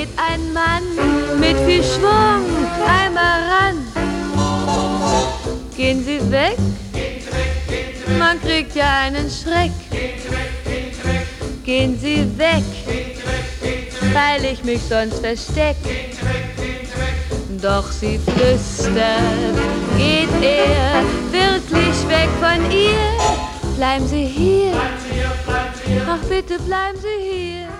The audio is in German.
ein Mann mit viel Schwung, einmal ran. Gehen Sie weg, man kriegt ja einen Schreck. Gehen Sie weg, weil ich mich sonst versteck. Doch sie flüstert, geht er wirklich weg von ihr? Bleiben Sie hier, ach bitte bleiben Sie hier.